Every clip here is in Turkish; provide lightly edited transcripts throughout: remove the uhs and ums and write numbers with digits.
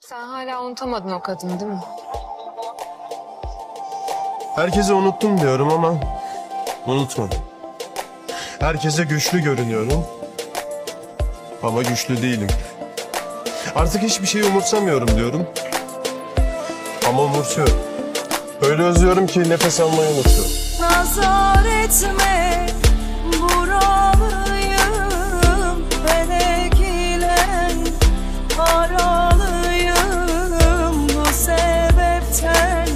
Sen hala unutamadın o kadını değil mi? Herkese unuttum diyorum ama unutmadım. Herkese güçlü görünüyorum ama güçlü değilim. Artık hiçbir şeyi umursamıyorum diyorum ama umursuyorum. Öyle özlüyorum ki nefes almayı unutuyorum. Nazar etme, buralıyım, felek ile aralıyım. Bu sebepten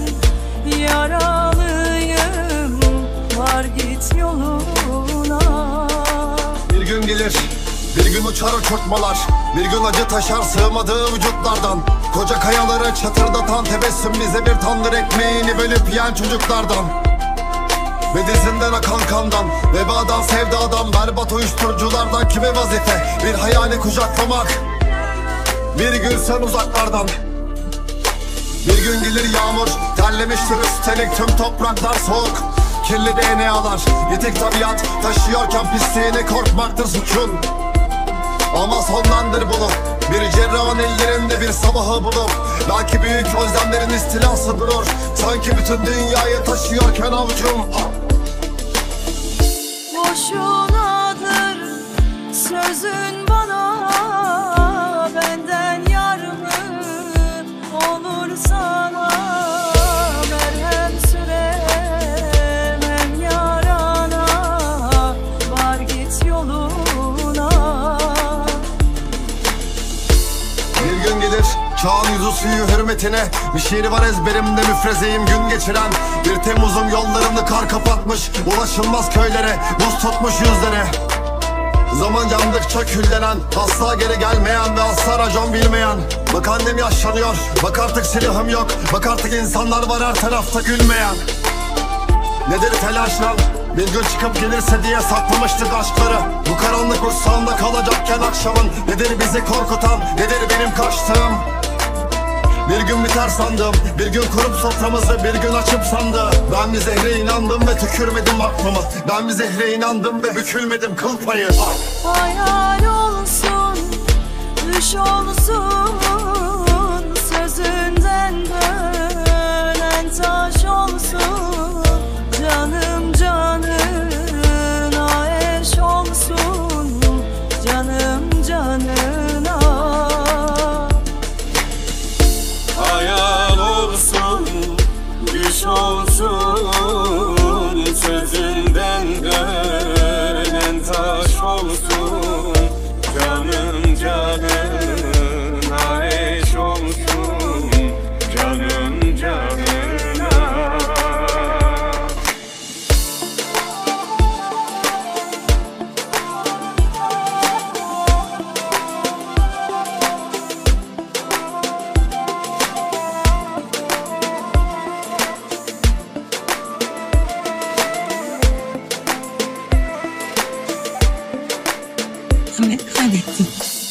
yaralıyım, var git yoluna. Bir gün gelir, bir gün uçar uçurtmalar, bir gün acı taşar sığmadığı vücutlardan. Koca kayaları çatırdatan tebessüm bize bir tandır ekmeğini bölüp yiyen çocuklardan. Ve dizinden akan kandan, vebadan sevdadan, berbat uyuşturuculardan kime vazife bir hayali kucaklamak. Bir gün sen uzaklardan. Bir gün gelir yağmur, terlemiştir üstelik tüm topraklar soğuk. Kirli DNA'lar, yitik tabiat taşıyorken pisliğini korkmaktır suçun. Ama sonlandır bunu, bir cerrahın ellerinde bir sabahı bulup belki büyük özlemlerin istilası durur. Sanki bütün dünyayı taşıyorken avucum. Boşunadır sözün bana, benden yar mı olur sana? Merhem süremem yarana, var git yoluna. Bir gün gelir çağın yüzü suyu hürmetine, bir şiir var ezberimde müfrezeyim gün geçiren. Bir Temmuz'un yollarını kar kapatmış, ulaşılmaz köylere buz tutmuş yüzlere. Zaman yandıkça küllenen, asla geri gelmeyen ve asla racon bilmeyen. Bak annem yaşlanıyor, bak artık silahım yok, bak artık insanlar var her tarafta gülmeyen. Nedir telaşlan, bir gün çıkıp gelirse diye saklamıştık aşkları. Bu karanlık kursağında kalacakken akşamın, nedir bizi korkutan, nedir benim kaçtığım? Bir gün biter sandım, bir gün kurup soframızı bir gün açıp sandı. Ben bir zehre inandım ve tükürmedim aklımı, ben bir zehre inandım ve bükülmedim kıl payı. Hayal olsun, düş olsun, sözünden dönen taş olsun. Canım canına eş olsun, canım canına. Hayal olsun, düş olsun, sözünden dönen taş olsun. Canım canına eş olsun, canım canına. Kaybettim.